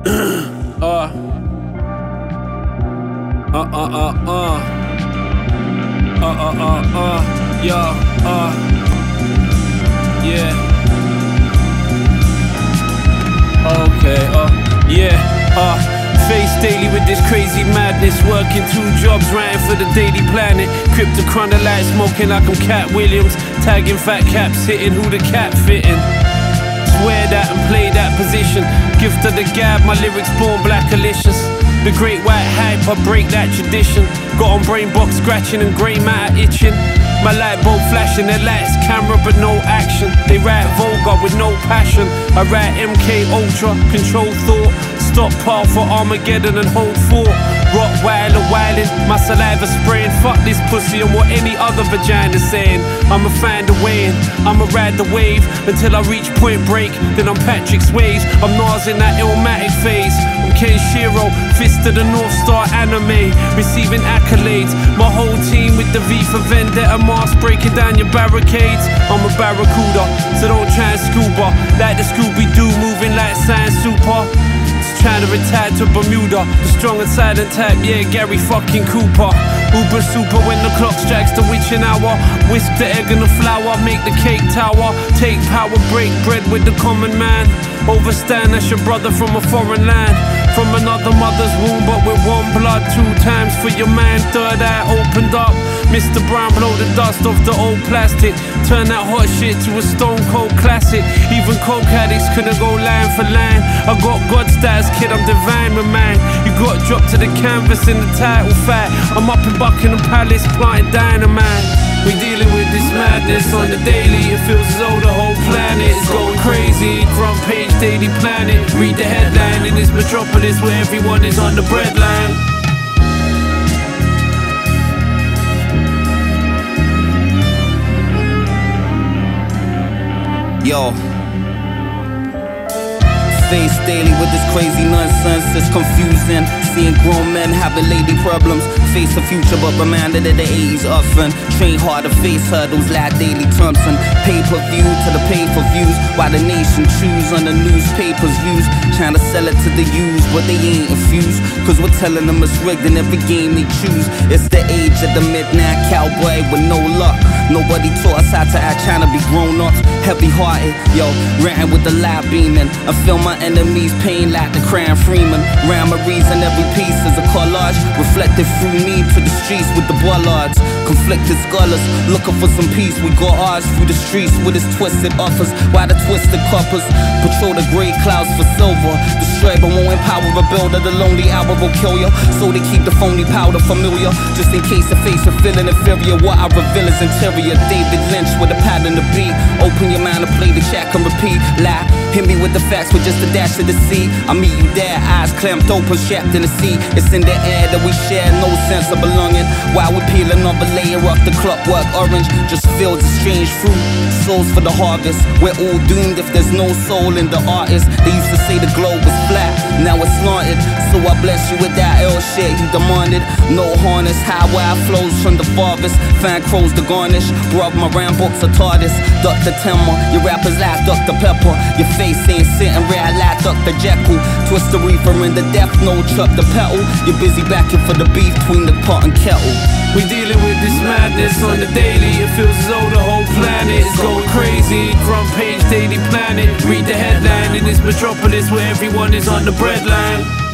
Face daily with this crazy madness, working 2 jobs, writing for the Daily Planet. Crypto chronolite, smoking like I'm Cat Williams, tagging fat caps, hitting who the cat fitting. Swear that and play that position. Gift of the gab, my lyrics born blackalicious. The great white hype, I break that tradition. Got on brain box scratching and grey matter itching. My light bulb flashing, their lights, camera but no action. They write vulgar with no passion. I write MK Ultra, control thought. Stop par for Armageddon and hold fort. Rottweiler wildin', my saliva spraying. Fuck this pussy and what any other vagina saying. I'ma find a way in, I'ma ride the wave until I reach point break, then I'm Patrick Swayze. I'm Nas in that Illmatic phase. I'm Kenshiro, fist of the North Star anime, receiving accolades. My whole team with the V for Vendetta mask, breaking down your barricades. I'm a barracuda, so don't try and scuba like the Scooby-Doo, moving like Science Super. Trying to retire to Bermuda, the strong and silent type, yeah, Gary fucking Cooper. Uber super when the clock strikes the witching hour. Whisk the egg and the flour, make the cake tower. Take power, break bread with the common man. Overstand, that's your brother from a foreign land. From another mother's womb, but with one blood. 2 times for your man, third eye opened up. Mr. Brown blow the dust off the old plastic. Turn that hot shit to a stone cold classic. Even coke addicts couldn't go line for line. I got God status, kid, I'm divine, my man. You got dropped to the canvas in the title fight. I'm up in Buckingham Palace, planting dynamite. We dealing with this madness on the daily. It feels as though the whole planet is going crazy. Front page Daily Planet, read the headline in this metropolis where everyone is on the breadline. Yo, face daily with this crazy nonsense, it's confusing. Seeing grown men having lady problems. Face the future but reminded of the 80s often. Train hard to face hurdles like Daley Thompson. Pay-per-view to the pay-per-views, while the nation chews on the newspapers' views. Trying to sell it to the used, but they ain't infused, cause we're telling them it's rigged in every game they choose. It's the age of the midnight cowboy with no luck. Nobody taught us how to act, trying to be grown-ups. Heavy-hearted, yo, ranting with the light beaming. I feel my enemies' pain like the crying Freeman. Rhyme a reason, every piece is a collage, reflected through me to the streets with the bollards. Conflicted scholars, looking for some peace. We got ours through the streets with its twisted offers. Why the twisted coppers patrol the grey clouds for silver? Destroy but won't empower a builder. The lonely hour will kill you, so they keep the phony powder familiar, just in case the face of feeling inferior. What I reveal is interior. David Lynch with a pattern to beat. Open your mind to play the track and repeat. Lie, hit me with the facts with just a dash of the sea. I meet you there, eyes clamped open, trapped in the sea. It's in the air that we share, no sense of belonging. While we peel another layer off the clockwork orange, just fields of strange fruit, souls for the harvest. We're all doomed if there's no soul in the artist. They used to say the globe was flat, now it's slanted. So I bless you with that L shit you demanded. No harness, high wire flows from the farthest. Fan crows to garnish, brought my ram books are TARDIS. Dr. Timmer, your rappers like Dr. Pepper. Your face ain't sitting rare like Dr. Jekyll. Twist the reefer in the death note, chuck the pedal. You're busy backing for the beef between the pot and kettle. We dealing with this madness on the daily. It feels as though the whole planet is going crazy. Front page Daily Planet, read the headline in this metropolis where everyone is on the breadline.